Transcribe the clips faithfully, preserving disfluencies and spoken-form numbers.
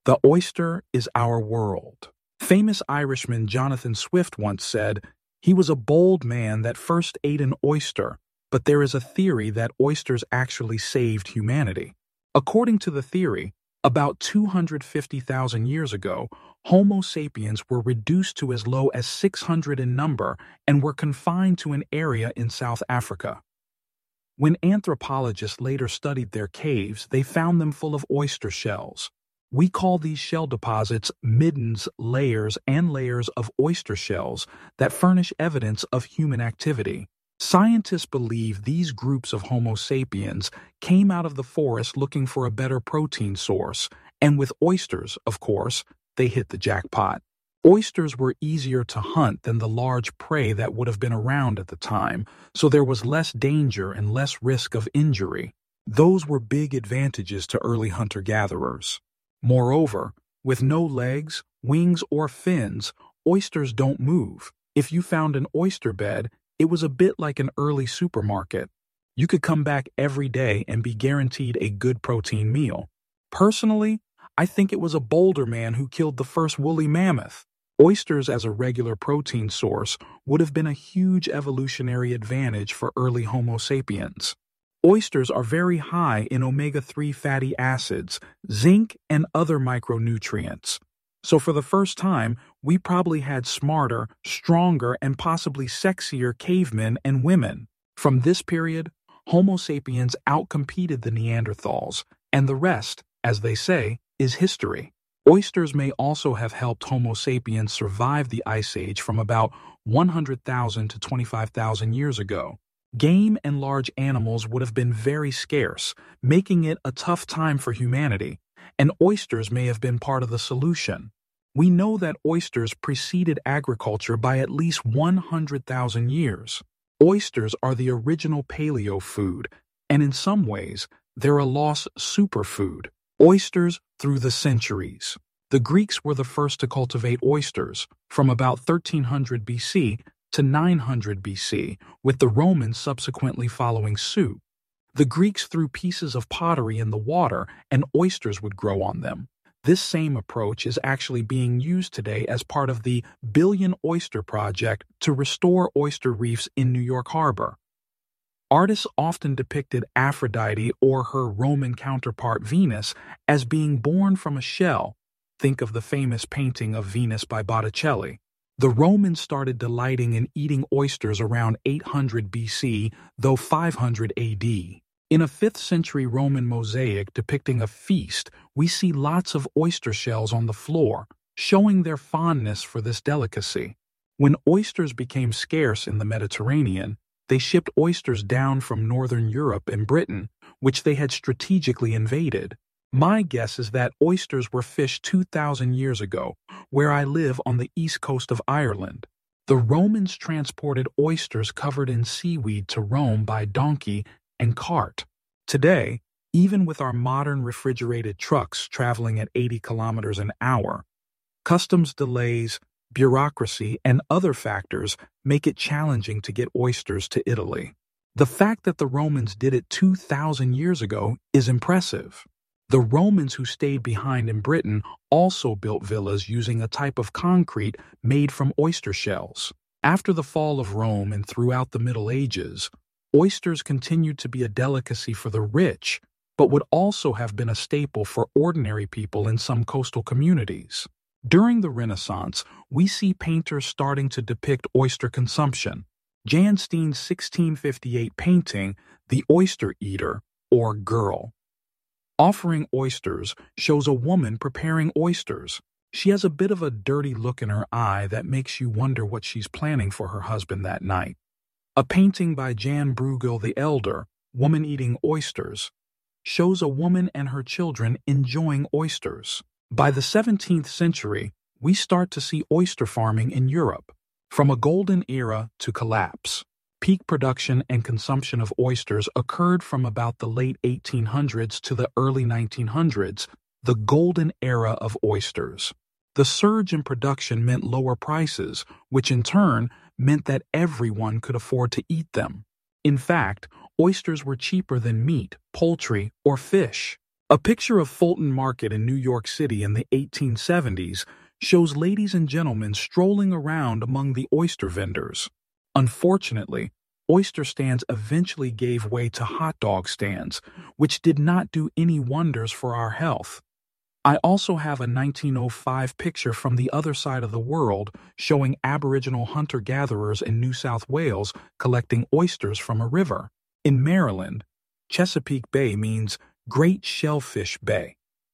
The oyster is our world. Famous Irishman Jonathan Swift once said, "He was a bold man that first ate an oyster, but there is a theory that oysters actually saved humanity." According to the theory, about two hundred fifty thousand years ago, Homo sapiens were reduced to as low as six hundred in number and were confined to an area in South Africa. When anthropologists later studied their caves, they found them full of oyster shells. We call these shell deposits middens, layers, and layers of oyster shells that furnish evidence of human activity. Scientists believe these groups of Homo sapiens came out of the forest looking for a better protein source, and with oysters, of course, they hit the jackpot. Oysters were easier to hunt than the large prey that would have been around at the time, so there was less danger and less risk of injury. Those were big advantages to early hunter-gatherers. Moreover, with no legs, wings, or fins, oysters don't move. If you found an oyster bed, it was a bit like an early supermarket. You could come back every day and be guaranteed a good protein meal. Personally, I think it was a bolder man who killed the first woolly mammoth. Oysters as a regular protein source would have been a huge evolutionary advantage for early Homo sapiens. Oysters are very high in omega three fatty acids, zinc, and other micronutrients. So for the first time, we probably had smarter, stronger, and possibly sexier cavemen and women. From this period, Homo sapiens outcompeted the Neanderthals, and the rest, as they say, is history. Oysters may also have helped Homo sapiens survive the Ice Age from about one hundred thousand to twenty-five thousand years ago. Game and large animals would have been very scarce, making it a tough time for humanity, and oysters may have been part of the solution. We know that oysters preceded agriculture by at least one hundred thousand years. Oysters are the original paleo food, and in some ways, they're a lost superfood. Oysters through the centuries. The Greeks were the first to cultivate oysters, from about thirteen hundred B C to nine hundred B C, with the Romans subsequently following suit. The Greeks threw pieces of pottery in the water and oysters would grow on them. This same approach is actually being used today as part of the Billion Oyster Project to restore oyster reefs in New York Harbor. Artists often depicted Aphrodite or her Roman counterpart Venus as being born from a shell. Think of the famous painting of Venus by Botticelli. The Romans started delighting in eating oysters around eight hundred B C, though five hundred A D. In a fifth century Roman mosaic depicting a feast, we see lots of oyster shells on the floor, showing their fondness for this delicacy. When oysters became scarce in the Mediterranean, they shipped oysters down from northern Europe and Britain, which they had strategically invaded. My guess is that oysters were fished two thousand years ago, where I live on the east coast of Ireland. The Romans transported oysters covered in seaweed to Rome by donkey and cart. Today, even with our modern refrigerated trucks traveling at eighty kilometers an hour, customs delays, bureaucracy, and other factors make it challenging to get oysters to Italy. The fact that the Romans did it two thousand years ago is impressive. The Romans who stayed behind in Britain also built villas using a type of concrete made from oyster shells. After the fall of Rome and throughout the Middle Ages, oysters continued to be a delicacy for the rich, but would also have been a staple for ordinary people in some coastal communities. During the Renaissance, we see painters starting to depict oyster consumption. Jan Steen's sixteen fifty-eight painting, The Oyster Eater, or Girl, offering oysters, shows a woman preparing oysters. She has a bit of a dirty look in her eye that makes you wonder what she's planning for her husband that night. A painting by Jan Bruegel the Elder, Woman Eating Oysters, shows a woman and her children enjoying oysters. By the seventeenth century, we start to see oyster farming in Europe. From a golden era to collapse, peak production and consumption of oysters occurred from about the late eighteen hundreds to the early nineteen hundreds, the golden era of oysters. The surge in production meant lower prices, which in turn meant that everyone could afford to eat them. In fact, oysters were cheaper than meat, poultry, or fish. A picture of Fulton Market in New York City in the eighteen seventies shows ladies and gentlemen strolling around among the oyster vendors. Unfortunately, oyster stands eventually gave way to hot dog stands, which did not do any wonders for our health. I also have a nineteen oh five picture from the other side of the world showing Aboriginal hunter-gatherers in New South Wales collecting oysters from a river. In Maryland, Chesapeake Bay means Great Shellfish Bay.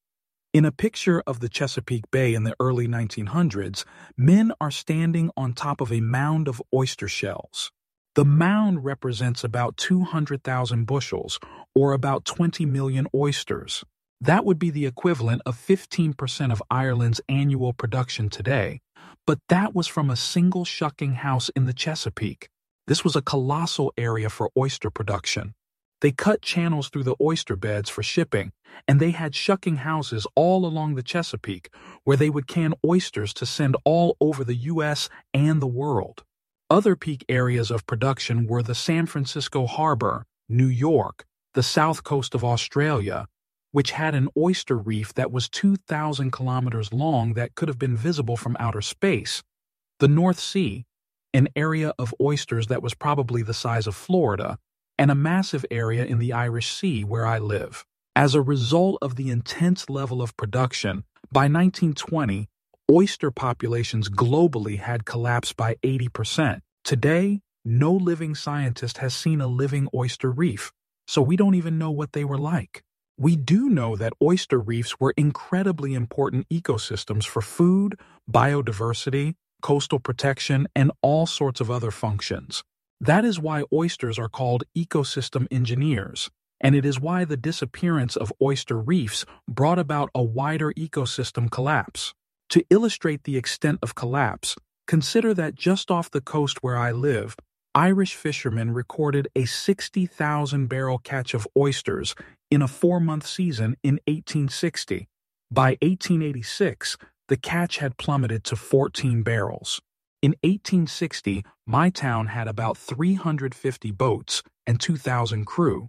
In a picture of the Chesapeake Bay in the early nineteen hundreds, men are standing on top of a mound of oyster shells. The mound represents about two hundred thousand bushels, or about twenty million oysters. That would be the equivalent of fifteen percent of Ireland's annual production today, but that was from a single shucking house in the Chesapeake. This was a colossal area for oyster production. They cut channels through the oyster beds for shipping, and they had shucking houses all along the Chesapeake where they would can oysters to send all over the U S and the world. Other peak areas of production were the San Francisco Harbor, New York, the south coast of Australia, which had an oyster reef that was two thousand kilometers long that could have been visible from outer space, the North Sea, an area of oysters that was probably the size of Florida, and a massive area in the Irish Sea where I live. As a result of the intense level of production, by nineteen twenty, oyster populations globally had collapsed by eighty percent. Today, no living scientist has seen a living oyster reef, so we don't even know what they were like. We do know that oyster reefs were incredibly important ecosystems for food, biodiversity, coastal protection, and all sorts of other functions. That is why oysters are called ecosystem engineers, and it is why the disappearance of oyster reefs brought about a wider ecosystem collapse. To illustrate the extent of collapse, consider that just off the coast where I live, Irish fishermen recorded a sixty thousand barrel catch of oysters in a four-month season in eighteen sixty. By eighteen eighty-six, the catch had plummeted to fourteen barrels. In eighteen sixty, my town had about three hundred fifty boats and two thousand crew.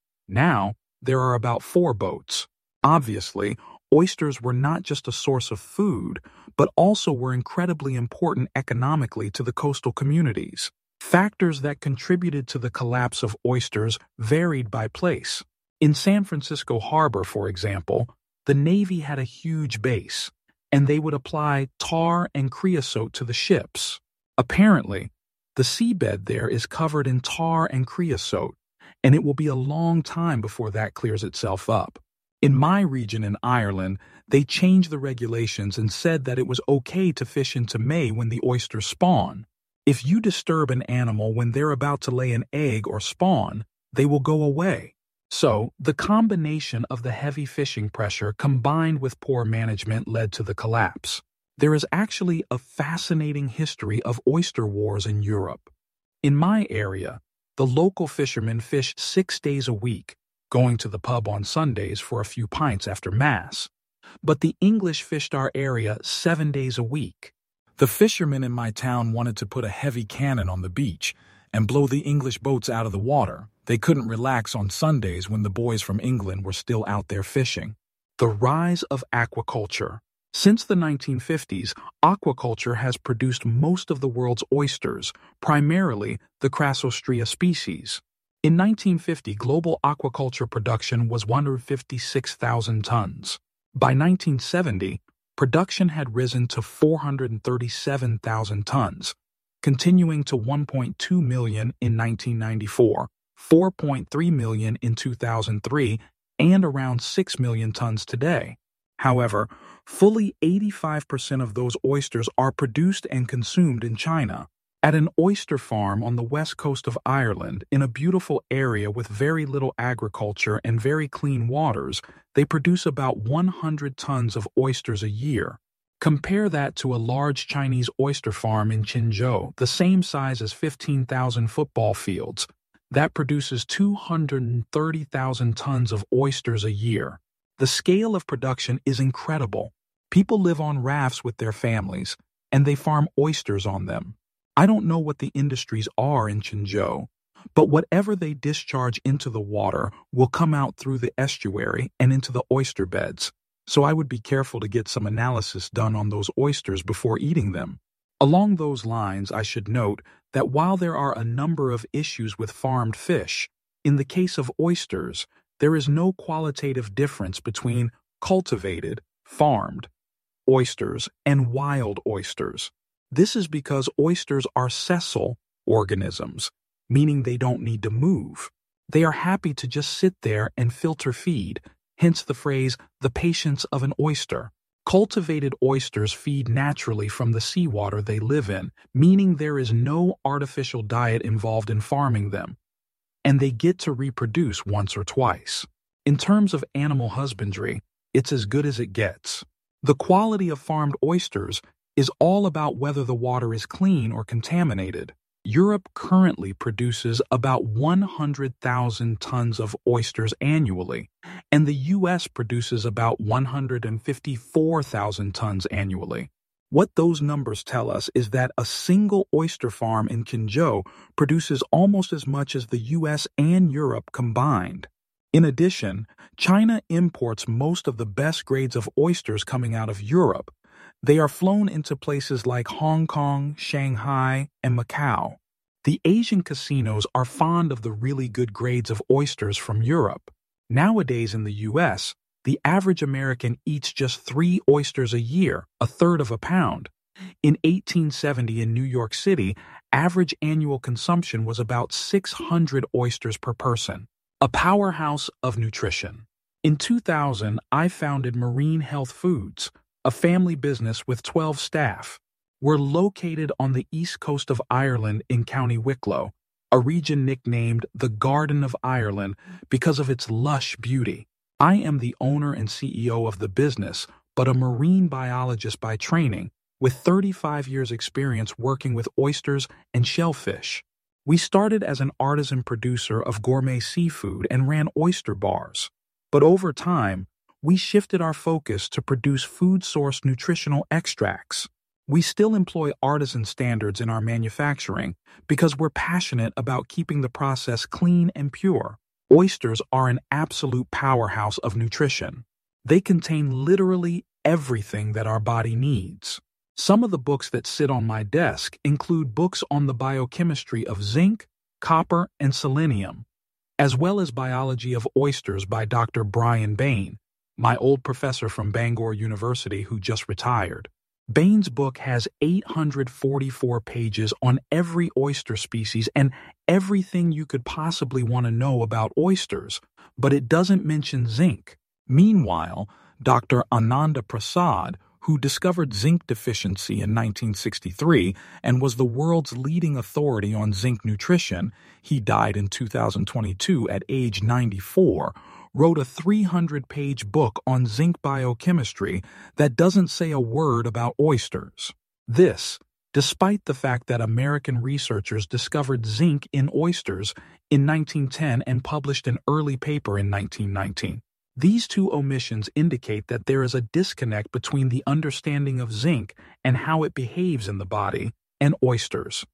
Now, there are about four boats. Obviously, oysters were not just a source of food, but also were incredibly important economically to the coastal communities. Factors that contributed to the collapse of oysters varied by place. In San Francisco Harbor, for example, the Navy had a huge base, and they would apply tar and creosote to the ships. Apparently, the seabed there is covered in tar and creosote, and it will be a long time before that clears itself up. In my region in Ireland, they changed the regulations and said that it was okay to fish into May when the oysters spawn. If you disturb an animal when they're about to lay an egg or spawn, they will go away. So, the combination of the heavy fishing pressure combined with poor management led to the collapse. There is actually a fascinating history of oyster wars in Europe. In my area, the local fishermen fished six days a week, going to the pub on Sundays for a few pints after Mass. But the English fished our area seven days a week. The fishermen in my town wanted to put a heavy cannon on the beach and blow the English boats out of the water. They couldn't relax on Sundays when the boys from England were still out there fishing. The rise of aquaculture. Since the nineteen fifties, aquaculture has produced most of the world's oysters, primarily the Crassostrea species. In nineteen fifty, global aquaculture production was one hundred fifty-six thousand tons. By nineteen seventy, production had risen to four hundred thirty-seven thousand tons, continuing to one point two million in nineteen ninety-four, four point three million in two thousand three, and around six million tons today. However, fully eighty-five percent of those oysters are produced and consumed in China. At an oyster farm on the west coast of Ireland, in a beautiful area with very little agriculture and very clean waters, they produce about one hundred tons of oysters a year. Compare that to a large Chinese oyster farm in Qinzhou, the same size as fifteen thousand football fields, that produces two hundred thirty thousand tons of oysters a year. The scale of production is incredible. People live on rafts with their families, and they farm oysters on them. I don't know what the industries are in Qinzhou, But whatever they discharge into the water will come out through the estuary and into the oyster beds. So I would be careful to get some analysis done on those oysters before eating them. Along those lines, I should note that while there are a number of issues with farmed fish, in the case of oysters, there is no qualitative difference between cultivated, farmed, oysters and wild oysters. This is because oysters are sessile organisms, meaning they don't need to move. They are happy to just sit there and filter feed, hence the phrase, the patience of an oyster. Cultivated oysters feed naturally from the seawater they live in, meaning there is no artificial diet involved in farming them, and they get to reproduce once or twice. In terms of animal husbandry, it's as good as it gets. The quality of farmed oysters is all about whether the water is clean or contaminated. Europe currently produces about one hundred thousand tons of oysters annually, and the U S produces about one hundred fifty-four thousand tons annually. What those numbers tell us is that a single oyster farm in Qinzhou produces almost as much as the U S and Europe combined. In addition, China imports most of the best grades of oysters coming out of Europe. They are flown into places like Hong Kong, Shanghai, and Macau. The Asian casinos are fond of the really good grades of oysters from Europe. Nowadays in the U S, the average American eats just three oysters a year, a third of a pound. In eighteen seventy in New York City, average annual consumption was about six hundred oysters per person. A powerhouse of nutrition. In two thousand, I founded Marine Health Foods, a family business with twelve staff. We're located on the east coast of Ireland in County Wicklow, a region nicknamed the Garden of Ireland because of its lush beauty. I am the owner and C E O of the business, but a marine biologist by training, with thirty-five years experience working with oysters and shellfish. We started as an artisan producer of gourmet seafood and ran oyster bars. But over time, we shifted our focus to produce food-source nutritional extracts. We still employ artisan standards in our manufacturing because we're passionate about keeping the process clean and pure. Oysters are an absolute powerhouse of nutrition. They contain literally everything that our body needs. Some of the books that sit on my desk include books on the biochemistry of zinc, copper, and selenium, as well as biology of oysters by Doctor Brian Bain, my old professor from Bangor University who just retired. Bain's book has eight hundred forty-four pages on every oyster species and everything you could possibly want to know about oysters, but it doesn't mention zinc. Meanwhile, Doctor Ananda Prasad, who discovered zinc deficiency in nineteen sixty-three and was the world's leading authority on zinc nutrition, he died in two thousand twenty-two at age ninety-four, wrote a three hundred page book on zinc biochemistry that doesn't say a word about oysters. This, despite the fact that American researchers discovered zinc in oysters in nineteen ten and published an early paper in nineteen nineteen. These two omissions indicate that there is a disconnect between the understanding of zinc and how it behaves in the body and oysters.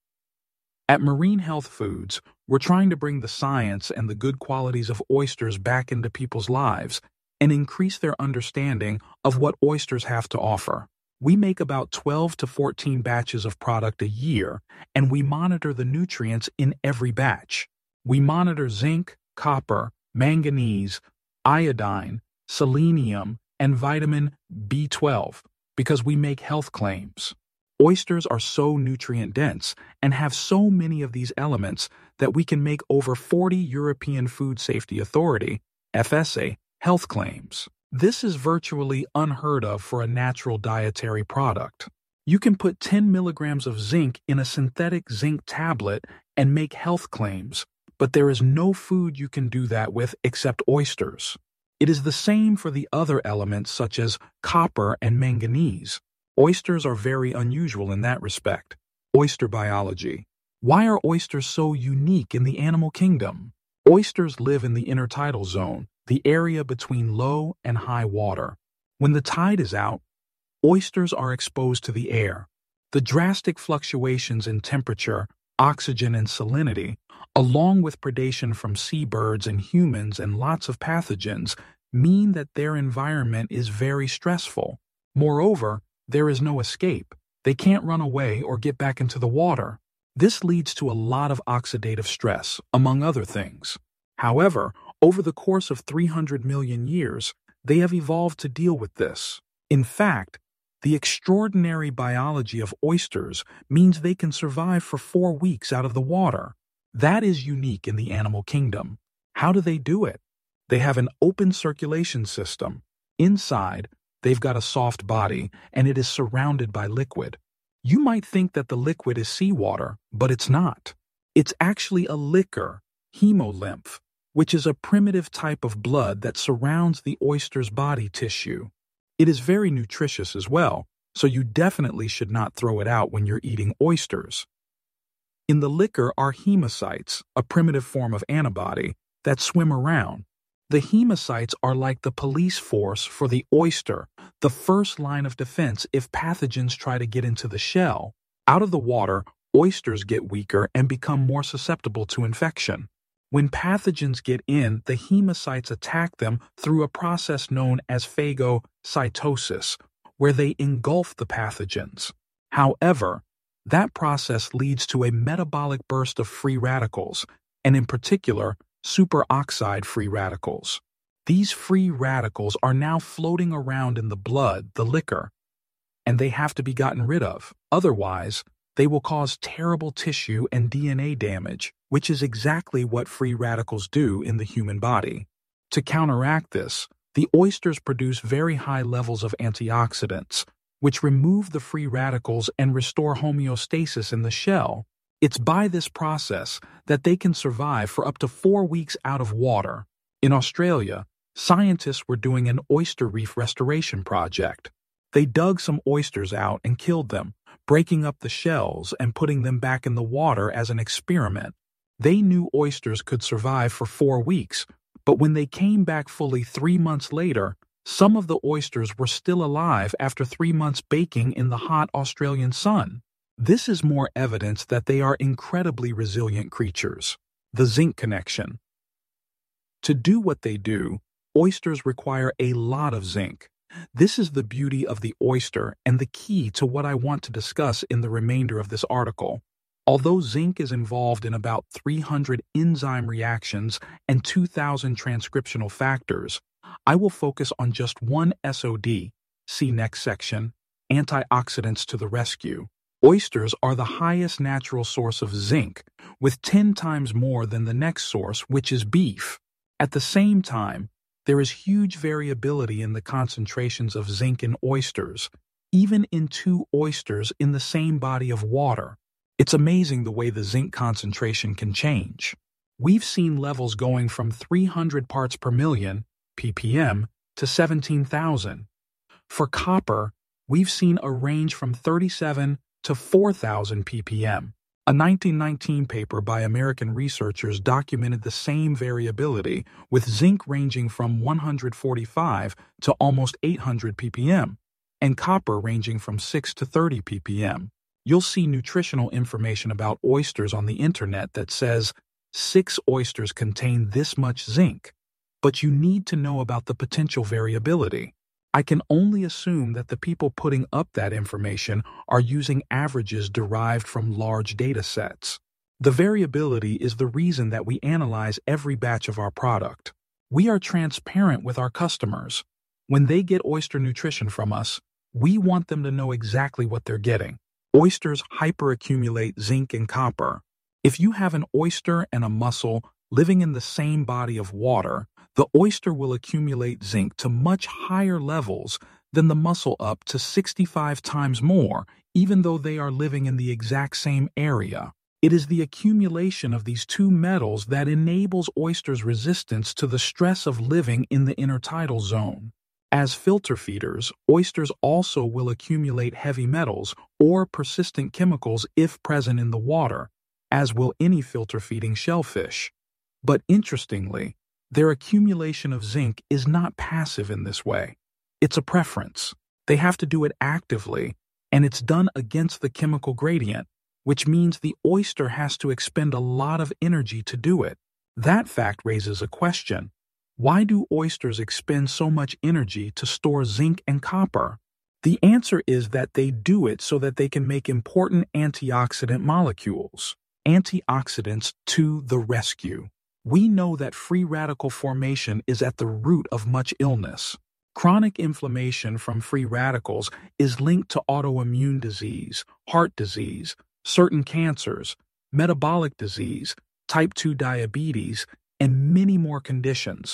At Marine Health Foods, we're trying to bring the science and the good qualities of oysters back into people's lives and increase their understanding of what oysters have to offer. We make about twelve to fourteen batches of product a year, and we monitor the nutrients in every batch. We monitor zinc, copper, manganese, iodine, selenium, and vitamin B twelve because we make health claims. Oysters are so nutrient-dense and have so many of these elements that we can make over forty European Food Safety Authority, F S A, health claims. This is virtually unheard of for a natural dietary product. You can put ten milligrams of zinc in a synthetic zinc tablet and make health claims, but there is no food you can do that with except oysters. It is the same for the other elements such as copper and manganese. Oysters are very unusual in that respect. Oyster biology. Why are oysters so unique in the animal kingdom? Oysters live in the intertidal zone, the area between low and high water. When the tide is out, oysters are exposed to the air. The drastic fluctuations in temperature oxygen and salinity, along with predation from seabirds and humans and lots of pathogens, mean that their environment is very stressful. Moreover, there is no escape. They can't run away or get back into the water. This leads to a lot of oxidative stress, among other things. However, over the course of three hundred million years, they have evolved to deal with this. In fact, the extraordinary biology of oysters means they can survive for four weeks out of the water. That is unique in the animal kingdom. How do they do it? They have an open circulation system. Inside, they've got a soft body, and it is surrounded by liquid. You might think that the liquid is seawater, but it's not. It's actually a liquor, hemolymph, which is a primitive type of blood that surrounds the oyster's body tissue. It is very nutritious as well, so you definitely should not throw it out when you're eating oysters. In the liquor are hemocytes, a primitive form of antibody, that swim around. The hemocytes are like the police force for the oyster, the first line of defense if pathogens try to get into the shell. Out of the water, oysters get weaker and become more susceptible to infection. When pathogens get in, the hemocytes attack them through a process known as phagocytosis, where they engulf the pathogens. However, that process leads to a metabolic burst of free radicals, and in particular, superoxide free radicals. These free radicals are now floating around in the blood, the liquor, and they have to be gotten rid of. Otherwise, they will cause terrible tissue and D N A damage, which is exactly what free radicals do in the human body. To counteract this, the oysters produce very high levels of antioxidants, which remove the free radicals and restore homeostasis in the shell. It's by this process that they can survive for up to four weeks out of water. In Australia, scientists were doing an oyster reef restoration project. They dug some oysters out and killed them, breaking up the shells and putting them back in the water as an experiment. They knew oysters could survive for four weeks, but when they came back fully three months later, some of the oysters were still alive after three months baking in the hot Australian sun. This is more evidence that they are incredibly resilient creatures. The zinc connection. To do what they do, oysters require a lot of zinc. This is the beauty of the oyster and the key to what I want to discuss in the remainder of this article. Although zinc is involved in about three hundred enzyme reactions and two thousand transcriptional factors, I will focus on just one S O D. See next section, antioxidants to the rescue. Oysters are the highest natural source of zinc, with ten times more than the next source, which is beef. At the same time, there is huge variability in the concentrations of zinc in oysters, even in two oysters in the same body of water. It's amazing the way the zinc concentration can change. We've seen levels going from three hundred parts per million, ppm, to seventeen thousand. For copper, we've seen a range from thirty-seven to four thousand ppm. A nineteen nineteen paper by American researchers documented the same variability, with zinc ranging from one hundred forty-five to almost eight hundred ppm, and copper ranging from six to thirty ppm. You'll see nutritional information about oysters on the internet that says six oysters contain this much zinc, but you need to know about the potential variability. I can only assume that the people putting up that information are using averages derived from large data sets. The variability is the reason that we analyze every batch of our product. We are transparent with our customers. When they get oyster nutrition from us, we want them to know exactly what they're getting. Oysters hyperaccumulate zinc and copper. If you have an oyster and a mussel living in the same body of water, the oyster will accumulate zinc to much higher levels than the mussel, up to sixty-five times more, even though they are living in the exact same area. It is the accumulation of these two metals that enables oysters' resistance to the stress of living in the intertidal zone. As filter feeders, oysters also will accumulate heavy metals or persistent chemicals if present in the water, as will any filter-feeding shellfish. But interestingly, their accumulation of zinc is not passive in this way. It's a preference. They have to do it actively, and it's done against the chemical gradient, which means the oyster has to expend a lot of energy to do it. That fact raises a question. Why do oysters expend so much energy to store zinc and copper? The answer is that they do it so that they can make important antioxidant molecules. Antioxidants to the rescue. We know that free radical formation is at the root of much illness. Chronic inflammation from free radicals is linked to autoimmune disease, heart disease, certain cancers, metabolic disease, type two diabetes, and many more conditions.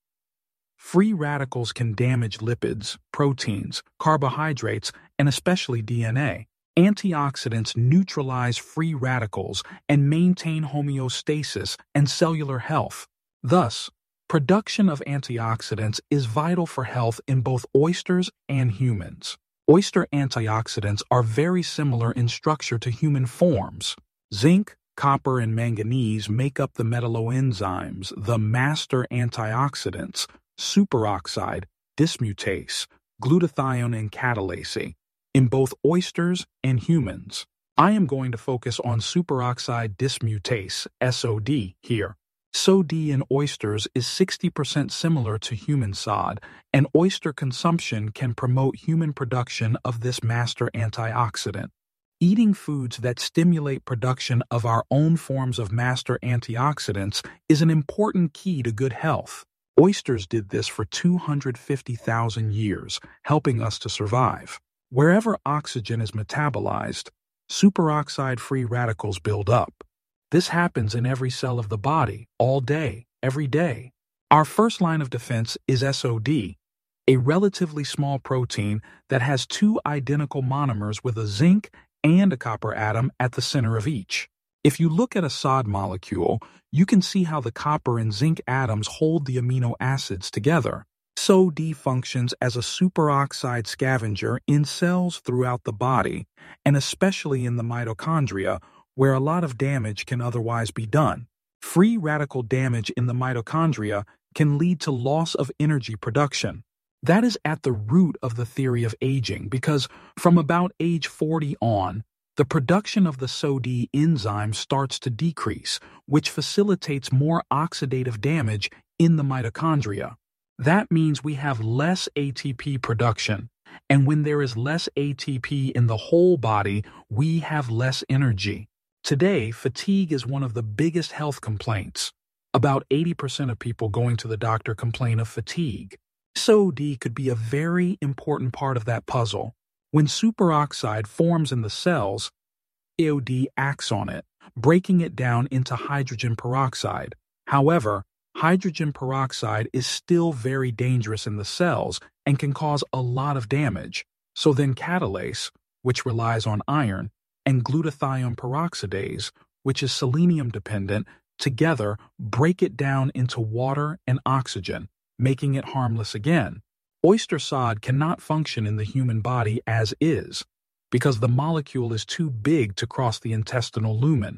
Free radicals can damage lipids, proteins, carbohydrates, and especially D N A. Antioxidants neutralize free radicals and maintain homeostasis and cellular health. Thus, production of antioxidants is vital for health in both oysters and humans. Oyster antioxidants are very similar in structure to human forms. Zinc, copper, and manganese make up the metalloenzymes, the master antioxidants, superoxide, dismutase, glutathione, and catalase, in both oysters and humans. I am going to focus on superoxide dismutase, S O D, here. S O D in oysters is sixty percent similar to human S O D, and oyster consumption can promote human production of this master antioxidant. Eating foods that stimulate production of our own forms of master antioxidants is an important key to good health. Oysters did this for two hundred fifty thousand years, helping us to survive. Wherever oxygen is metabolized, superoxide free radicals build up. This happens in every cell of the body, all day, every day. Our first line of defense is S O D, a relatively small protein that has two identical monomers with a zinc and a copper atom at the center of each. If you look at a S O D molecule, you can see how the copper and zinc atoms hold the amino acids together. S O D functions as a superoxide scavenger in cells throughout the body, and especially in the mitochondria, where a lot of damage can otherwise be done. Free radical damage in the mitochondria can lead to loss of energy production. That is at the root of the theory of aging, because from about age forty on, the production of the S O D enzyme starts to decrease, which facilitates more oxidative damage in the mitochondria. That means we have less A T P production, and when there is less A T P in the whole body, we have less energy. Today, fatigue is one of the biggest health complaints. About eighty percent of people going to the doctor complain of fatigue. S O D could be a very important part of that puzzle. When superoxide forms in the cells, S O D acts on it, breaking it down into hydrogen peroxide. However, hydrogen peroxide is still very dangerous in the cells and can cause a lot of damage. So then catalase, which relies on iron, and glutathione peroxidase, which is selenium dependent, together break it down into water and oxygen, making it harmless again. Oyster S O D cannot function in the human body as is, because the molecule is too big to cross the intestinal lumen.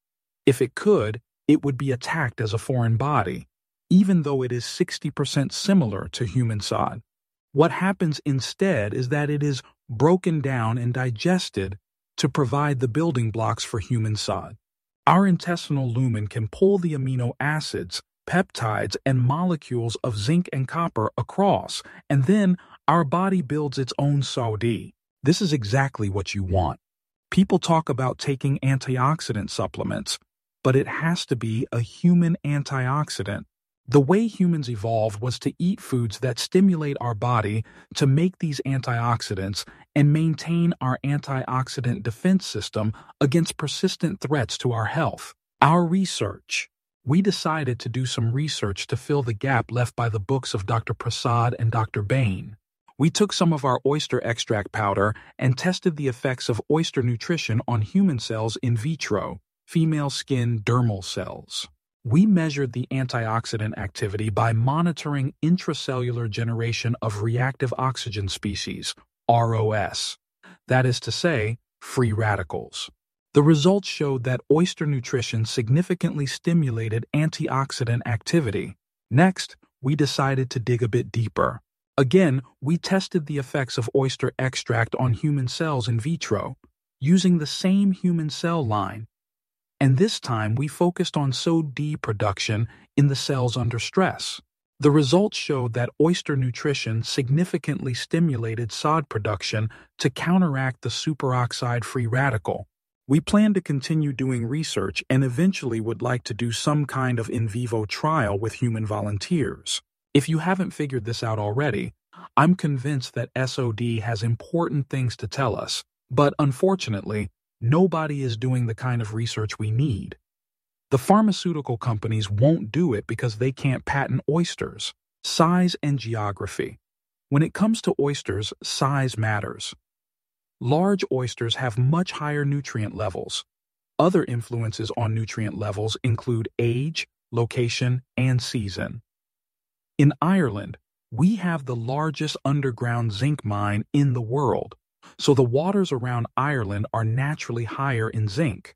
If it could, it would be attacked as a foreign body, even though it is sixty percent similar to human S O D. What happens instead is that it is broken down and digested to provide the building blocks for human S O D. Our intestinal lumen can pull the amino acids, peptides, and molecules of zinc and copper across, and then our body builds its own S O D. This is exactly what you want. People talk about taking antioxidant supplements, but it has to be a human antioxidant. The way humans evolved was to eat foods that stimulate our body to make these antioxidants and maintain our antioxidant defense system against persistent threats to our health. Our research. We decided to do some research to fill the gap left by the books of Doctor Prasad and Doctor Bain. We took some of our oyster extract powder and tested the effects of oyster nutrition on human cells in vitro, female skin dermal cells. We measured the antioxidant activity by monitoring intracellular generation of reactive oxygen species, R O S, that is to say, free radicals. The results showed that oyster nutrition significantly stimulated antioxidant activity. Next, we decided to dig a bit deeper. Again, we tested the effects of oyster extract on human cells in vitro. using the same human cell line. And this time we focused on S O D production in the cells under stress. The results showed that oyster nutrition significantly stimulated S O D production to counteract the superoxide free radical. We plan to continue doing research and eventually would like to do some kind of in vivo trial with human volunteers. If you haven't figured this out already, I'm convinced that S O D has important things to tell us, but unfortunately, nobody is doing the kind of research we need. The pharmaceutical companies won't do it because they can't patent oysters. Size and geography. When it comes to oysters, size matters. Large oysters have much higher nutrient levels. Other influences on nutrient levels include age, location, and season. In Ireland, we have the largest underground zinc mine in the world, so the waters around Ireland are naturally higher in zinc.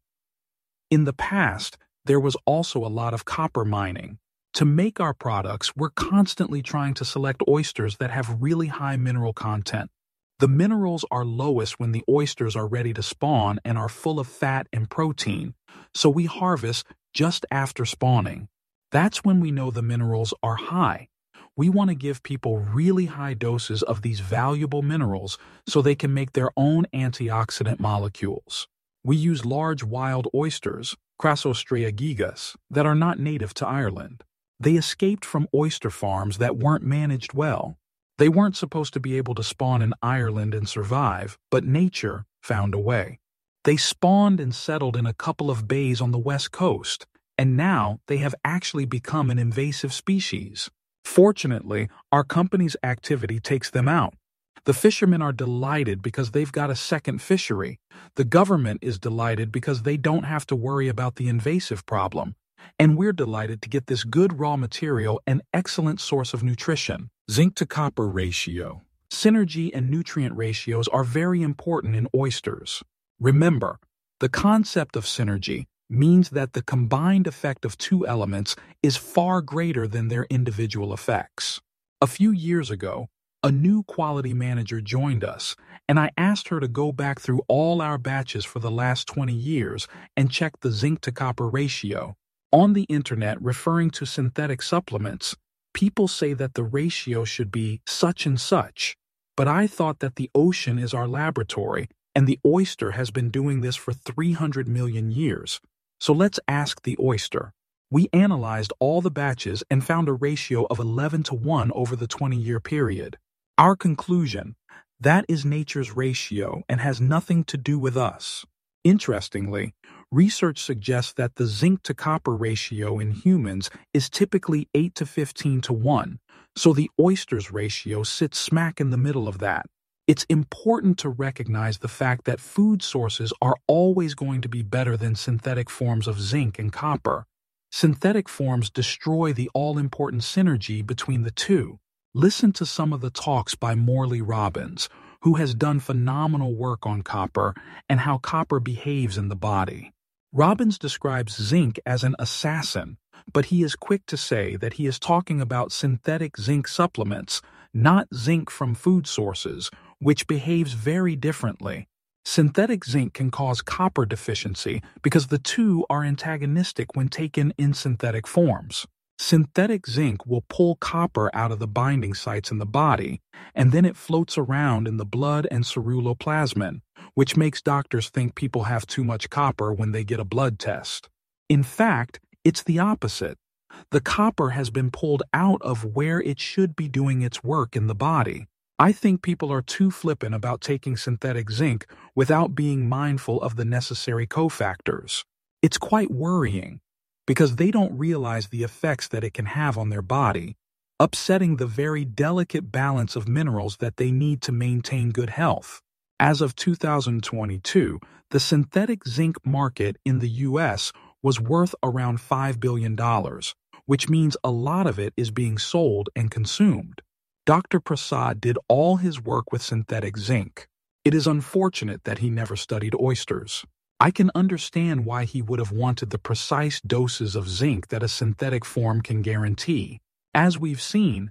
In the past, there was also a lot of copper mining. To make our products, we're constantly trying to select oysters that have really high mineral content. The minerals are lowest when the oysters are ready to spawn and are full of fat and protein, so we harvest just after spawning. That's when we know the minerals are high. We want to give people really high doses of these valuable minerals so they can make their own antioxidant molecules. We use large wild oysters, Crassostrea gigas, that are not native to Ireland. They escaped from oyster farms that weren't managed well. They weren't supposed to be able to spawn in Ireland and survive, but nature found a way. They spawned and settled in a couple of bays on the west coast, and now they have actually become an invasive species. Fortunately, our company's activity takes them out. The fishermen are delighted because they've got a second fishery. The government is delighted because they don't have to worry about the invasive problem. And we're delighted to get this good raw material and excellent source of nutrition. Zinc to copper ratio. Synergy and nutrient ratios are very important in oysters. Remember, the concept of synergy means that the combined effect of two elements is far greater than their individual effects. A few years ago, a new quality manager joined us, and I asked her to go back through all our batches for the last twenty years and check the zinc to copper ratio. On the internet, referring to synthetic supplements, people say that the ratio should be such and such, but I thought that the ocean is our laboratory, and the oyster has been doing this for three hundred million years. So let's ask the oyster. We analyzed all the batches and found a ratio of eleven to one over the twenty-year period. Our conclusion: that is nature's ratio and has nothing to do with us. Interestingly, research suggests that the zinc to copper ratio in humans is typically eight to fifteen to one, so the oyster's ratio sits smack in the middle of that. It's important to recognize the fact that food sources are always going to be better than synthetic forms of zinc and copper. Synthetic forms destroy the all-important synergy between the two. Listen to some of the talks by Morley Robbins, who has done phenomenal work on copper and how copper behaves in the body. Robbins describes zinc as an assassin, but he is quick to say that he is talking about synthetic zinc supplements, not zinc from food sources, which behaves very differently. Synthetic zinc can cause copper deficiency because the two are antagonistic when taken in synthetic forms. Synthetic zinc will pull copper out of the binding sites in the body, and then it floats around in the blood and ceruloplasmin, which makes doctors think people have too much copper when they get a blood test. In fact, it's the opposite. The copper has been pulled out of where it should be doing its work in the body. I think people are too flippant about taking synthetic zinc without being mindful of the necessary cofactors. It's quite worrying, because they don't realize the effects that it can have on their body, upsetting the very delicate balance of minerals that they need to maintain good health. As of two thousand twenty-two, the synthetic zinc market in the U S was worth around five billion dollars, which means a lot of it is being sold and consumed. Doctor Prasad did all his work with synthetic zinc. It is unfortunate that he never studied oysters. I can understand why he would have wanted the precise doses of zinc that a synthetic form can guarantee. As we've seen,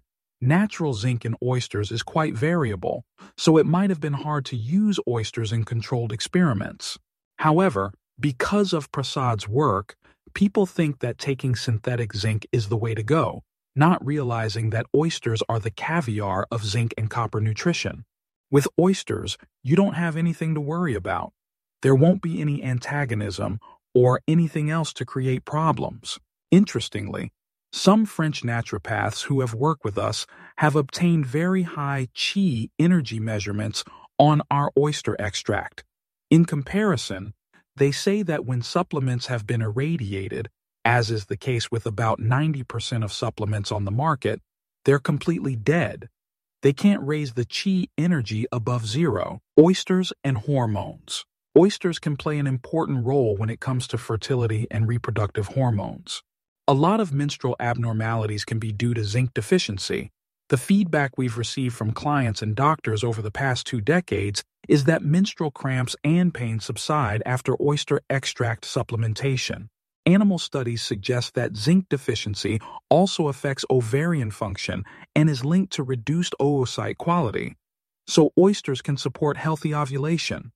Natural zinc in oysters is quite variable, so it might have been hard to use oysters in controlled experiments. However, because of Prasad's work, people think that taking synthetic zinc is the way to go, not realizing that oysters are the caviar of zinc and copper nutrition. With oysters, you don't have anything to worry about. There won't be any antagonism or anything else to create problems. Interestingly, some French naturopaths who have worked with us have obtained very high qi energy measurements on our oyster extract. In comparison, they say that when supplements have been irradiated, as is the case with about ninety percent of supplements on the market, they're completely dead. They can't raise the qi energy above zero. Oysters and hormones. Oysters can play an important role when it comes to fertility and reproductive hormones. A lot of menstrual abnormalities can be due to zinc deficiency. The feedback we've received from clients and doctors over the past two decades is that menstrual cramps and pain subside after oyster extract supplementation. Animal studies suggest that zinc deficiency also affects ovarian function and is linked to reduced oocyte quality, so oysters can support healthy ovulation.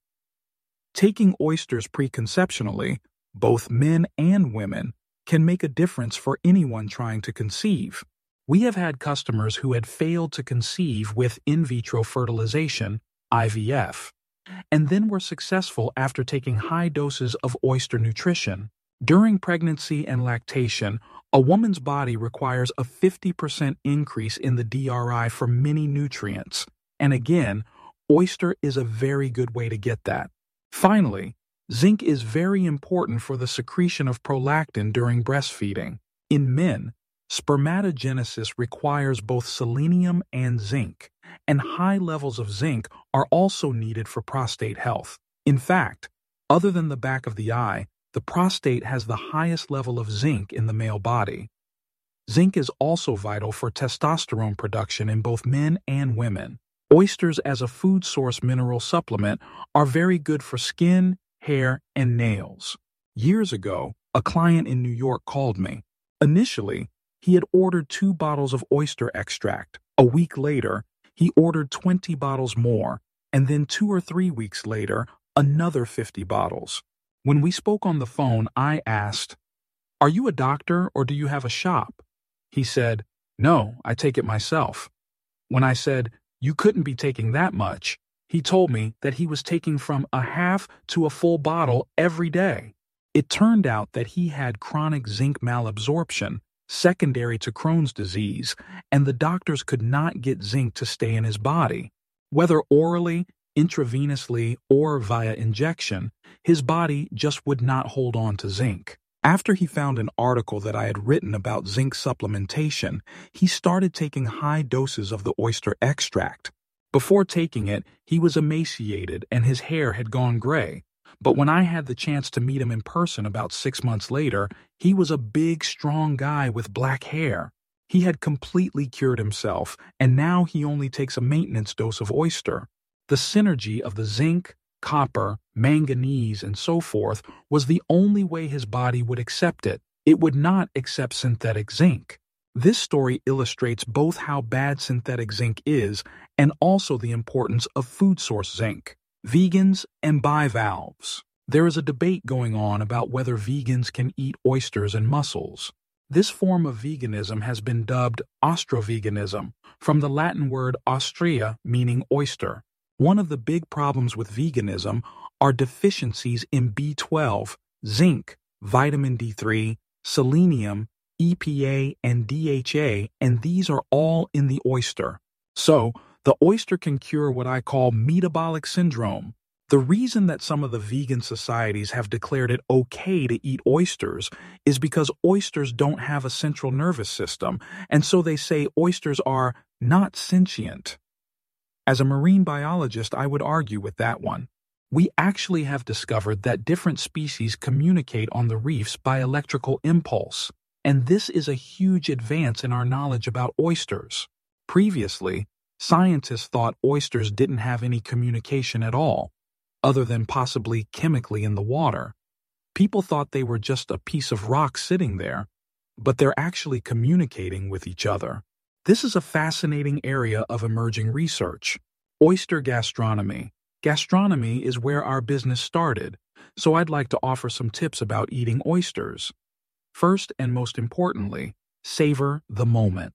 Taking oysters preconceptionally, both men and women, can make a difference for anyone trying to conceive. We have had customers who had failed to conceive with in vitro fertilization, I V F, and then were successful after taking high doses of oyster nutrition. During pregnancy and lactation, a woman's body requires a fifty percent increase in the D R I for many nutrients, and again, oyster is a very good way to get that. Finally, zinc is very important for the secretion of prolactin during breastfeeding. In men, spermatogenesis requires both selenium and zinc, and high levels of zinc are also needed for prostate health. In fact, other than the back of the eye, the prostate has the highest level of zinc in the male body. Zinc is also vital for testosterone production in both men and women. Oysters as a food source mineral supplement are very good for skin, hair, and nails. Years ago, a client in New York called me. Initially, he had ordered two bottles of oyster extract. A week later, he ordered twenty bottles more, and then two or three weeks later, another fifty bottles. When we spoke on the phone, I asked, "Are you a doctor or do you have a shop?" He said, "No, I take it myself." When I said, "You couldn't be taking that much," he told me that he was taking from a half to a full bottle every day. It turned out that he had chronic zinc malabsorption, secondary to Crohn's disease, and the doctors could not get zinc to stay in his body. Whether orally, intravenously, or via injection, his body just would not hold on to zinc. After he found an article that I had written about zinc supplementation, he started taking high doses of the oyster extract. Before taking it, he was emaciated and his hair had gone gray. But when I had the chance to meet him in person about six months later, he was a big, strong guy with black hair. He had completely cured himself, and now he only takes a maintenance dose of oyster. The synergy of the zinc, copper, manganese, and so forth was the only way his body would accept it. It would not accept synthetic zinc. This story illustrates both how bad synthetic zinc is and also the importance of food source zinc. Vegans and bivalves. There is a debate going on about whether vegans can eat oysters and mussels. This form of veganism has been dubbed ostroveganism, from the Latin word ostrea, meaning oyster. One of the big problems with veganism are deficiencies in B twelve, zinc, vitamin D three, selenium, E P A, and D H A, and these are all in the oyster. So, the oyster can cure what I call metabolic syndrome. The reason that some of the vegan societies have declared it okay to eat oysters is because oysters don't have a central nervous system, and so they say oysters are not sentient. As a marine biologist, I would argue with that one. We actually have discovered that different species communicate on the reefs by electrical impulse, and this is a huge advance in our knowledge about oysters. Previously, scientists thought oysters didn't have any communication at all, other than possibly chemically in the water. People thought they were just a piece of rock sitting there, but they're actually communicating with each other. This is a fascinating area of emerging research. Oyster gastronomy. Gastronomy is where our business started, so I'd like to offer some tips about eating oysters. First and most importantly, savor the moment.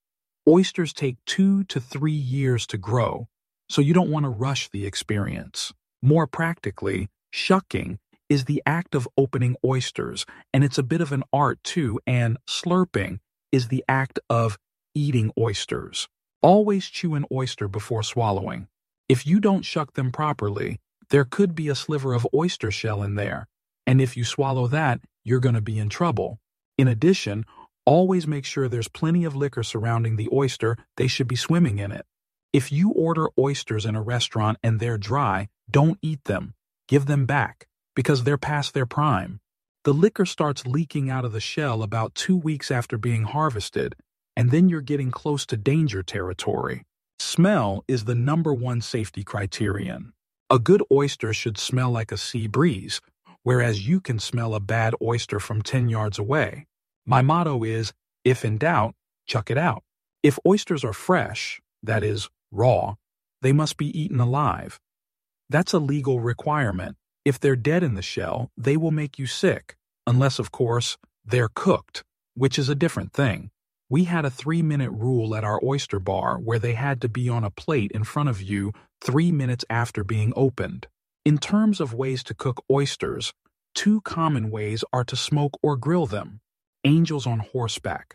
Oysters take two to three years to grow, so you don't want to rush the experience. More practically, shucking is the act of opening oysters, and it's a bit of an art too, and slurping is the act of eating oysters. Always chew an oyster before swallowing. If you don't shuck them properly, there could be a sliver of oyster shell in there, and if you swallow that, you're going to be in trouble. In addition, always make sure there's plenty of liquor surrounding the oyster. They should be swimming in it. If you order oysters in a restaurant and they're dry, don't eat them. Give them back, because they're past their prime. The liquor starts leaking out of the shell about two weeks after being harvested, and then you're getting close to danger territory. Smell is the number one safety criterion. A good oyster should smell like a sea breeze, whereas you can smell a bad oyster from ten yards away. My motto is, if in doubt, chuck it out. If oysters are fresh, that is, raw, they must be eaten alive. That's a legal requirement. If they're dead in the shell, they will make you sick, unless, of course, they're cooked, which is a different thing. We had a three-minute rule at our oyster bar where they had to be on a plate in front of you three minutes after being opened. In terms of ways to cook oysters, two common ways are to smoke or grill them. Angels on horseback.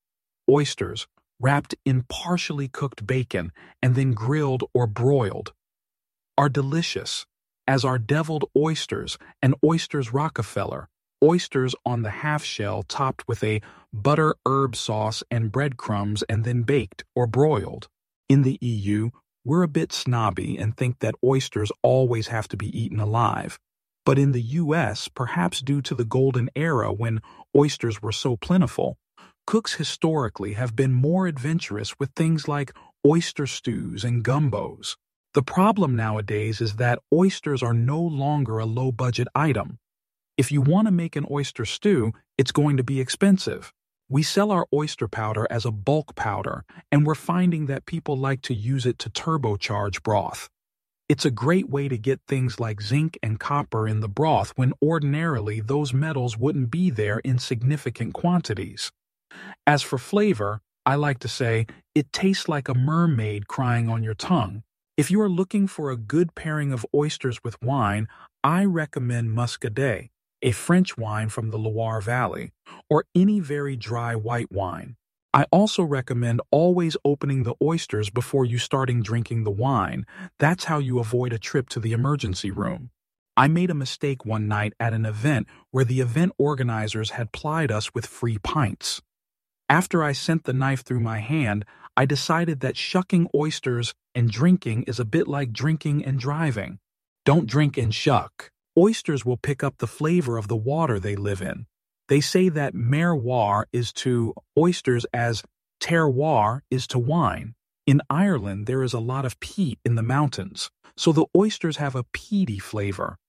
Oysters, wrapped in partially cooked bacon and then grilled or broiled, are delicious, as are deviled oysters and oysters Rockefeller, oysters on the half shell topped with a butter herb sauce and breadcrumbs and then baked or broiled. In the E U, we're a bit snobby and think that oysters always have to be eaten alive. But in the U S, perhaps due to the golden era when oysters were so plentiful, cooks historically have been more adventurous with things like oyster stews and gumbos. The problem nowadays is that oysters are no longer a low-budget item. If you want to make an oyster stew, it's going to be expensive. We sell our oyster powder as a bulk powder, and we're finding that people like to use it to turbocharge broth. It's a great way to get things like zinc and copper in the broth when ordinarily those metals wouldn't be there in significant quantities. As for flavor, I like to say, it tastes like a mermaid crying on your tongue. If you are looking for a good pairing of oysters with wine, I recommend Muscadet, a French wine from the Loire Valley, or any very dry white wine. I also recommend always opening the oysters before you starting drinking the wine. That's how you avoid a trip to the emergency room. I made a mistake one night at an event where the event organizers had plied us with free pints. After I sent the knife through my hand, I decided that shucking oysters and drinking is a bit like drinking and driving. Don't drink and shuck. Oysters will pick up the flavor of the water they live in. They say that merroir is to oysters as terroir is to wine. In Ireland, there is a lot of peat in the mountains, so the oysters have a peaty flavor.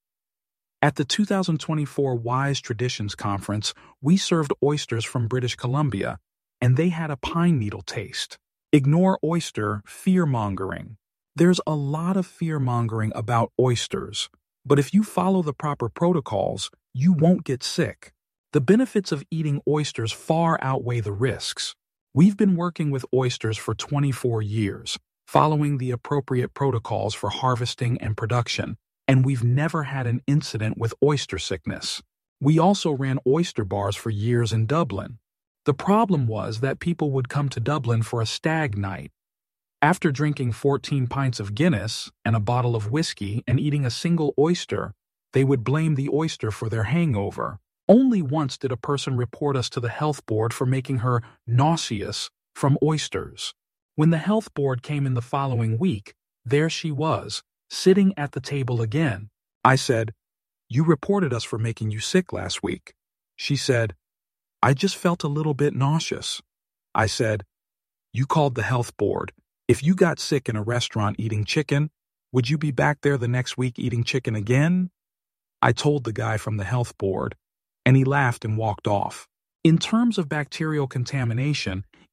At the two thousand twenty-four Wise Traditions Conference, we served oysters from British Columbia, and they had a pine needle taste. Ignore oyster fear-mongering. There's a lot of fear-mongering about oysters, but if you follow the proper protocols, you won't get sick. The benefits of eating oysters far outweigh the risks. We've been working with oysters for twenty-four years, following the appropriate protocols for harvesting and production, and we've never had an incident with oyster sickness. We also ran oyster bars for years in Dublin. The problem was that people would come to Dublin for a stag night. After drinking fourteen pints of Guinness and a bottle of whiskey and eating a single oyster, they would blame the oyster for their hangover. Only once did a person report us to the health board for making her nauseous from oysters. When the health board came in the following week, there she was, sitting at the table again. I said, "You reported us for making you sick last week." She said, "I just felt a little bit nauseous." I said, "You called the health board. If you got sick in a restaurant eating chicken, would you be back there the next week eating chicken again?" I told the guy from the health board, and he laughed and walked off. In terms of bacterial contamination,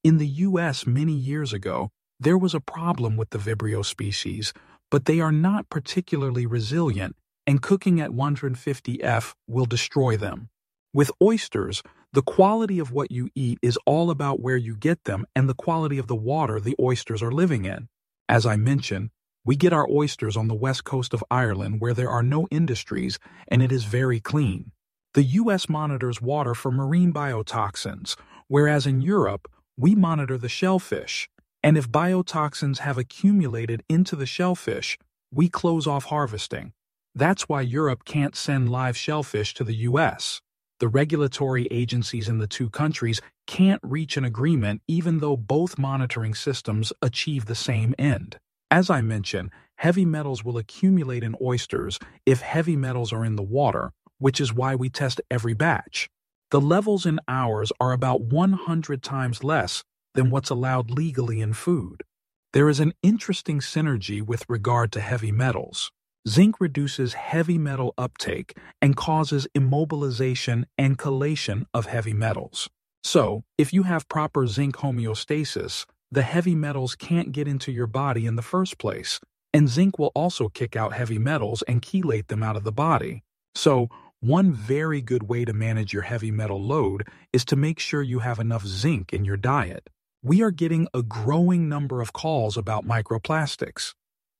In the U S many years ago, there was a problem with the Vibrio species, but they are not particularly resilient, and cooking at one hundred fifty F will destroy them. With oysters, the quality of what you eat is all about where you get them and the quality of the water the oysters are living in. As I mentioned, we get our oysters on the west coast of Ireland where there are no industries and it is very clean. The U S monitors water for marine biotoxins, whereas in Europe, we monitor the shellfish. And if biotoxins have accumulated into the shellfish, we close off harvesting. That's why Europe can't send live shellfish to the U S. The regulatory agencies in the two countries can't reach an agreement even though both monitoring systems achieve the same end. As I mentioned, heavy metals will accumulate in oysters if heavy metals are in the water, which is why we test every batch. The levels in ours are about one hundred times less than what's allowed legally in food. There is an interesting synergy with regard to heavy metals. Zinc reduces heavy metal uptake and causes immobilization and chelation of heavy metals. So, if you have proper zinc homeostasis, the heavy metals can't get into your body in the first place, and zinc will also kick out heavy metals and chelate them out of the body. So, one very good way to manage your heavy metal load is to make sure you have enough zinc in your diet. We are getting a growing number of calls about microplastics.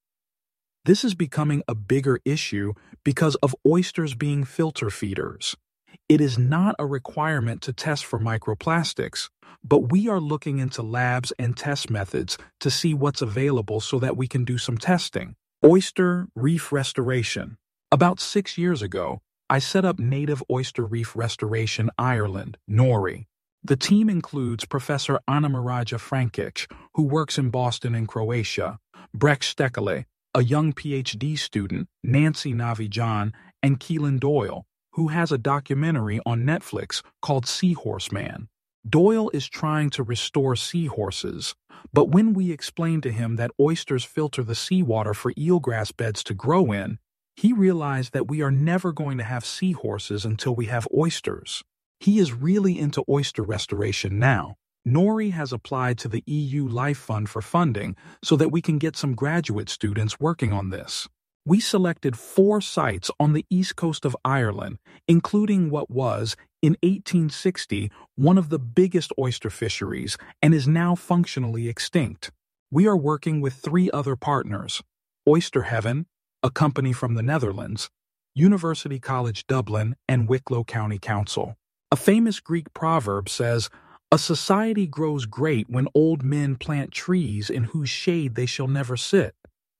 This is becoming a bigger issue because of oysters being filter feeders. It is not a requirement to test for microplastics, but we are looking into labs and test methods to see what's available so that we can do some testing. Oyster Reef Restoration. About six years ago, I set up Native Oyster Reef Restoration Ireland, NORI. The team includes Professor Anna Maraja Frankic, who works in Boston and Croatia, Breck Stekele, a young PhD student, Nancy Navijan, and Keelan Doyle, who has a documentary on Netflix called Seahorse Man. Doyle is trying to restore seahorses, but when we explained to him that oysters filter the seawater for eelgrass beds to grow in, he realized that we are never going to have seahorses until we have oysters. He is really into oyster restoration now. NORI has applied to the E U Life Fund for funding so that we can get some graduate students working on this. We selected four sites on the east coast of Ireland, including what was, in eighteen sixty, one of the biggest oyster fisheries and is now functionally extinct. We are working with three other partners: Oyster Heaven, a company from the Netherlands, University College Dublin, and Wicklow County Council. A famous Greek proverb says, "A society grows great when old men plant trees in whose shade they shall never sit."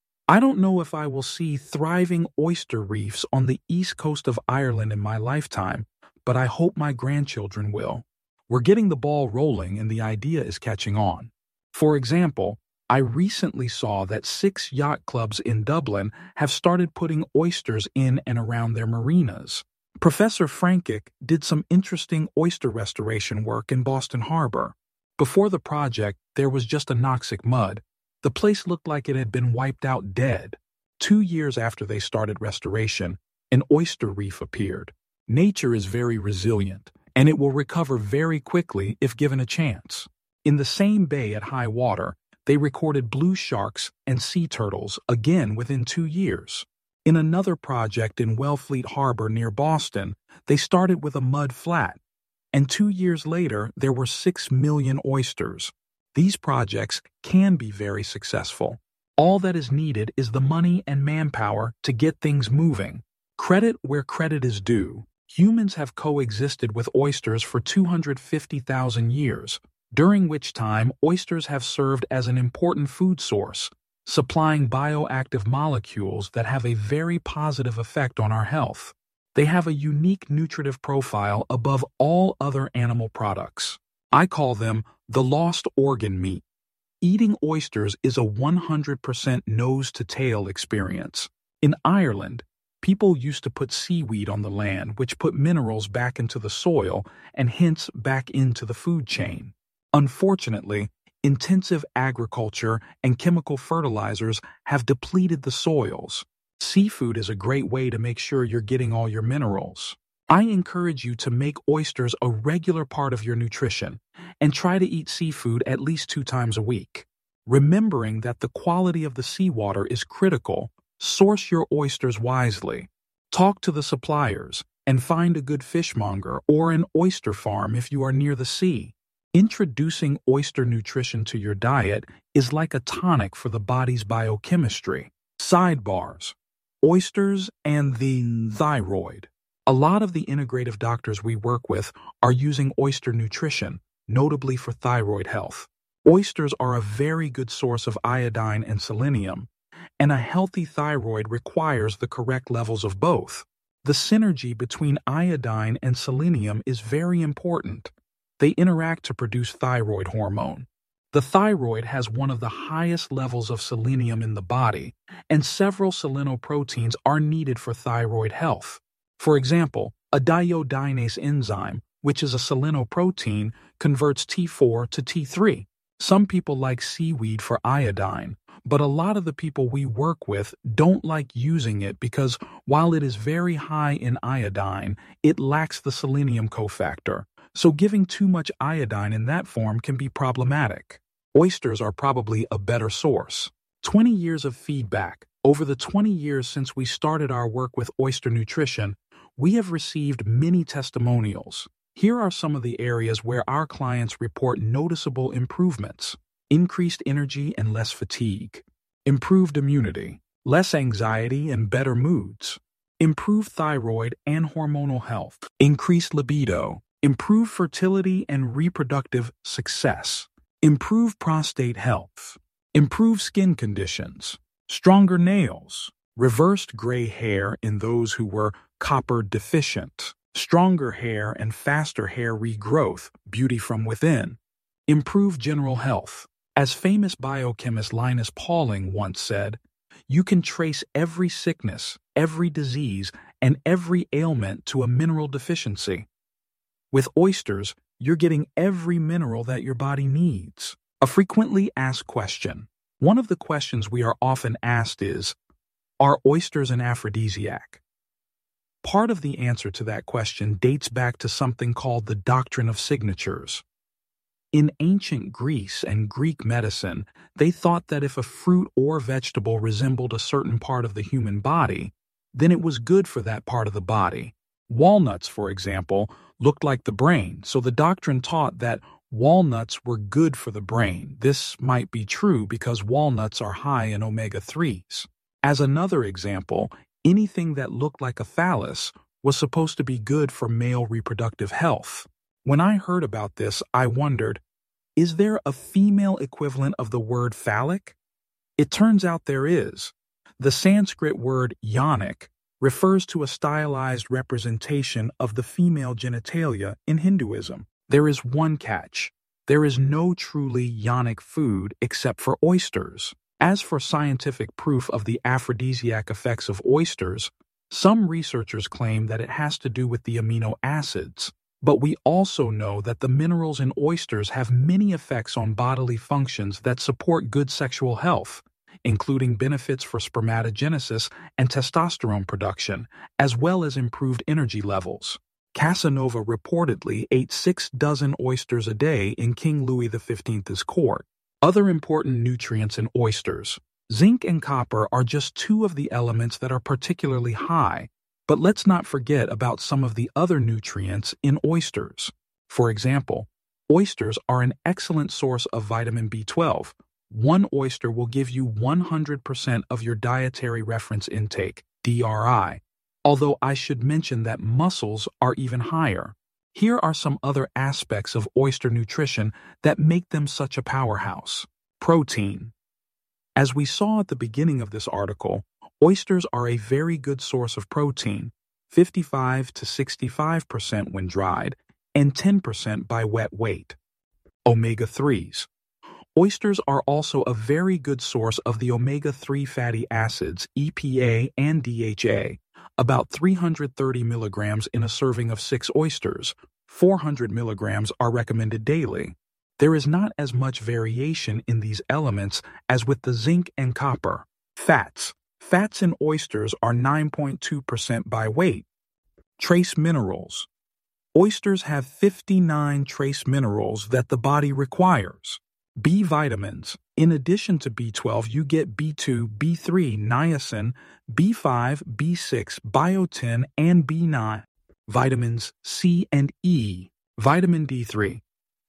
I don't know if I will see thriving oyster reefs on the east coast of Ireland in my lifetime, but I hope my grandchildren will. We're getting the ball rolling and the idea is catching on. For example, I recently saw that six yacht clubs in Dublin have started putting oysters in and around their marinas. Professor Frankic did some interesting oyster restoration work in Boston Harbor. Before the project, there was just anoxic mud. The place looked like it had been wiped out dead. Two years after they started restoration, an oyster reef appeared. Nature is very resilient, and it will recover very quickly if given a chance. In the same bay at high water, they recorded blue sharks and sea turtles again within two years. In another project in Wellfleet Harbor near Boston, they started with a mud flat, and two years later there were six million oysters. These projects can be very successful. All that is needed is the money and manpower to get things moving. Credit where credit is due. Humans have coexisted with oysters for two hundred fifty thousand years, during which time oysters have served as an important food source, supplying bioactive molecules that have a very positive effect on our health. They have a unique nutritive profile above all other animal products. I call them the lost organ meat. Eating oysters is a one hundred percent nose-to-tail experience. In Ireland, people used to put seaweed on the land, which put minerals back into the soil and hence back into the food chain. Unfortunately, intensive agriculture and chemical fertilizers have depleted the soils. Seafood is a great way to make sure you're getting all your minerals. I encourage you to make oysters a regular part of your nutrition and try to eat seafood at least two times a week. Remembering that the quality of the seawater is critical, source your oysters wisely. Talk to the suppliers and find a good fishmonger or an oyster farm if you are near the sea. Introducing oyster nutrition to your diet is like a tonic for the body's biochemistry. Sidebars: oysters and the thyroid. A lot of the integrative doctors we work with are using oyster nutrition, notably for thyroid health. Oysters are a very good source of iodine and selenium, and a healthy thyroid requires the correct levels of both. The synergy between iodine and selenium is very important. They interact to produce thyroid hormone. The thyroid has one of the highest levels of selenium in the body, and several selenoproteins are needed for thyroid health. For example, a iodinase enzyme, which is a selenoprotein, converts T four to T three. Some people like seaweed for iodine, but a lot of the people we work with don't like using it because while it is very high in iodine, it lacks the selenium cofactor. So giving too much iodine in that form can be problematic. Oysters are probably a better source. twenty years of feedback. Over the twenty years since we started our work with oyster nutrition, we have received many testimonials. Here are some of the areas where our clients report noticeable improvements: increased energy and less fatigue, improved immunity, less anxiety and better moods, improved thyroid and hormonal health, increased libido, improved fertility and reproductive success, improved prostate health, improved skin conditions, stronger nails, reversed gray hair in those who were copper deficient, stronger hair and faster hair regrowth, beauty from within, improved general health. As famous biochemist Linus Pauling once said, you can trace every sickness, every disease, and every ailment to a mineral deficiency. With oysters, you're getting every mineral that your body needs. A frequently asked question. One of the questions we are often asked is, are oysters an aphrodisiac? Part of the answer to that question dates back to something called the doctrine of signatures. In ancient Greece and Greek medicine, they thought that if a fruit or vegetable resembled a certain part of the human body, then it was good for that part of the body. Walnuts, for example, looked like the brain, so the doctrine taught that walnuts were good for the brain. This might be true because walnuts are high in omega threes. As another example, anything that looked like a phallus was supposed to be good for male reproductive health. When I heard about this, I wondered, is there a female equivalent of the word phallic? It turns out there is. The Sanskrit word yonic refers to a stylized representation of the female genitalia in Hinduism. There is one catch. There is no truly yonic food except for oysters. As for scientific proof of the aphrodisiac effects of oysters, some researchers claim that it has to do with the amino acids, but we also know that the minerals in oysters have many effects on bodily functions that support good sexual health, including benefits for spermatogenesis and testosterone production, as well as improved energy levels. Casanova reportedly ate six dozen oysters a day in King Louis the fifteenth's court. Other important nutrients in oysters. Zinc and copper are just two of the elements that are particularly high, but let's not forget about some of the other nutrients in oysters. For example, oysters are an excellent source of vitamin B twelve. One oyster will give you one hundred percent of your dietary reference intake, D R I, although I should mention that mussels are even higher. Here are some other aspects of oyster nutrition that make them such a powerhouse. Protein. As we saw at the beginning of this article, oysters are a very good source of protein, fifty-five to sixty-five percent when dried, and ten percent by wet weight. Omega threes. Oysters are also a very good source of the omega three fatty acids, E P A and D H A, about three hundred thirty milligrams in a serving of six oysters. four hundred milligrams are recommended daily. There is not as much variation in these elements as with the zinc and copper. Fats. Fats in oysters are nine point two percent by weight. Trace minerals. Oysters have fifty-nine trace minerals that the body requires. B vitamins. In addition to B twelve, you get B two, B three, niacin, B five, B six, biotin, and B nine. Vitamins C and E. Vitamin D three.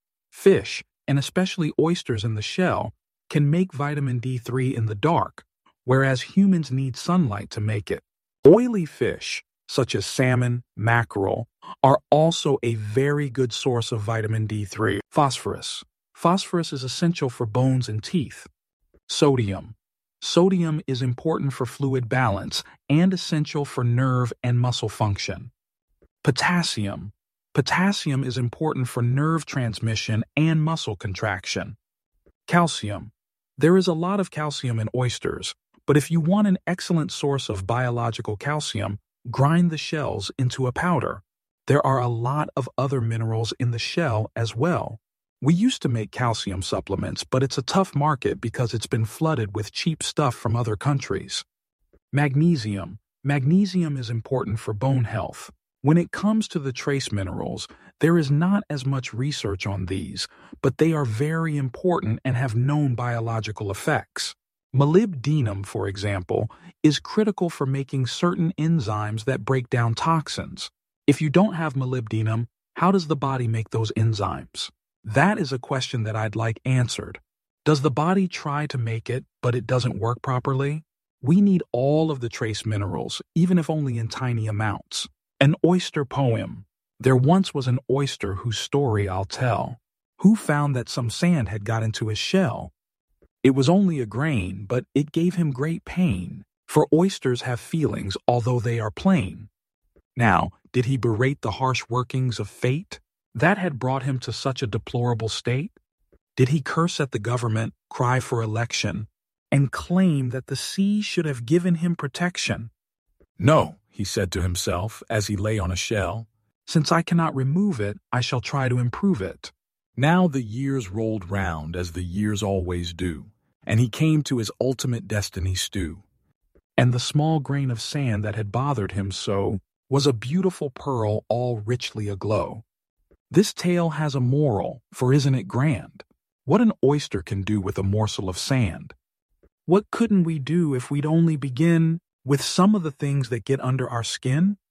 Fish, and especially oysters in the shell, can make vitamin D three in the dark, whereas humans need sunlight to make it. Oily fish, such as salmon, mackerel, are also a very good source of vitamin D three. Phosphorus. Phosphorus is essential for bones and teeth. Sodium. Sodium is important for fluid balance and essential for nerve and muscle function. Potassium. Potassium is important for nerve transmission and muscle contraction. Calcium. There is a lot of calcium in oysters, but if you want an excellent source of biological calcium, grind the shells into a powder. There are a lot of other minerals in the shell as well. We used to make calcium supplements, but it's a tough market because it's been flooded with cheap stuff from other countries. Magnesium. Magnesium is important for bone health. When it comes to the trace minerals, there is not as much research on these, but they are very important and have known biological effects. Molybdenum, for example, is critical for making certain enzymes that break down toxins. If you don't have molybdenum, how does the body make those enzymes? That is a question that I'd like answered. Does the body try to make it, but it doesn't work properly? We need all of the trace minerals, even if only in tiny amounts. An oyster poem. There once was an oyster whose story I'll tell. Who found that some sand had got into his shell? It was only a grain, but it gave him great pain, for oysters have feelings, although they are plain. Now, did he berate the harsh workings of fate that had brought him to such a deplorable state? Did he curse at the government, cry for election, and claim that the sea should have given him protection? No, he said to himself as he lay on a shell. Since I cannot remove it, I shall try to improve it. Now the years rolled round as the years always do, and he came to his ultimate destiny stew. And the small grain of sand that had bothered him so was a beautiful pearl all richly aglow. This tale has a moral, for isn't it grand? What an oyster can do with a morsel of sand. What couldn't we do if we'd only begin with some of the things that get under our skin?